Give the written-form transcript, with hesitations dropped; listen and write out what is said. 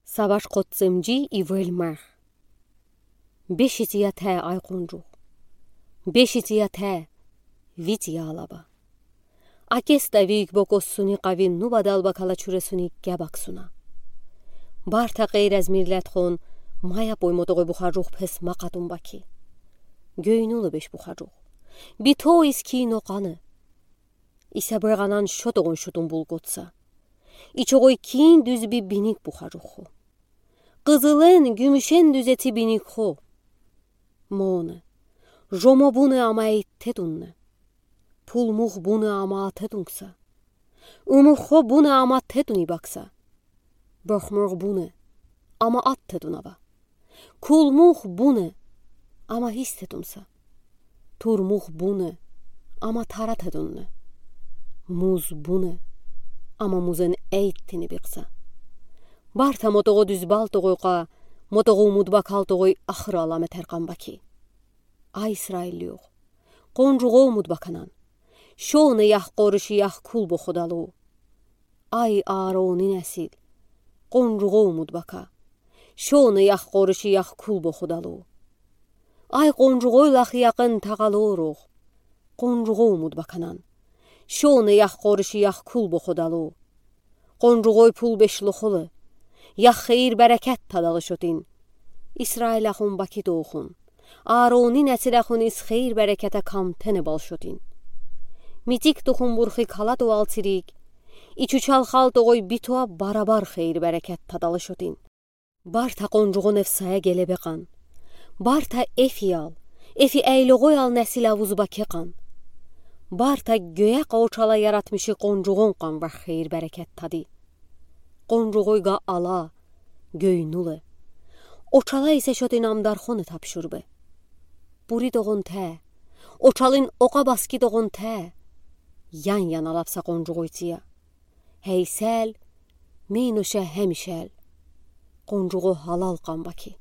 Savaş qotsimci ivelmer. Beşitiya tə ay qoncuq. Beşitiya tə vitya alaba. Akesta vik bokossuni qavin nubadal bakala çüresuni gəbaksuna. Barta qeyr az millət xon maya boymodoğu buxaruq pes maqatun baki. Göynulu beş buxaruq. Bito iski noqanı. İsə bırğanan şodoğun şutun bulqotsa. İçoğuy kin düz bir binik buxaruqu. Qızılın gümüşen düzeti binik xo. Monu. Jomo bunu ama eyttedunnu. Pulmuq bunu ama atedunqsa. Umuxo bunu ama teduni baksa. Böxmurq bunu ama attedunava. Kulmuq bunu ama histedunsa. Turmuq bunu ama taratedunnu. Muz bunu ama muzun eyttini biqsa. Barta motoğu düzbal toğuyqa, motoğu mudbakal toğuy axır alamet erqan baki. Ay İsrail yox, qoncuğu mudbakanan. Şonu yax qoruşu yax kul boxudalu. Ay Aroni nəsil, qoncuğu mudbaka. Şonu yax qoruşu yax kul boxudalu. Ay qoncuğu lax yaxın tağaluruq. Qoncuğu mudbakanan. Şonu yax qoruşu yax kul boxudalu. Qoncuğu pul beşluxulu. Yax xeyir bərəkət tadalışotin. İsrail axun baki doğun. Aroni nəsil axun is xeyir bərəkətə kamtəni balşotin. Mitik toxun burxi kala doğal tirik. İçuçal xal doğuy bitoa barabar xeyir bərəkət tadalışotin. Barta qoncuğun efsaya gelebeqan. Barta efi al. Efi əyloğoy al nəsil avuz bakeqan. Barta göyə qavçala yaratmışı qoncuğun qan var xeyir bərəkət tadı. Qoncuğuyqa ala, göynulu. Oçala isə şot inamdarxonu tapşurbe. Buri doğun tə, oçalın oqa baski doğun tə. Yan alapsa qoncuğuyciya. Heysəl, minuşə həmişəl. Qoncuğu halal qan baki.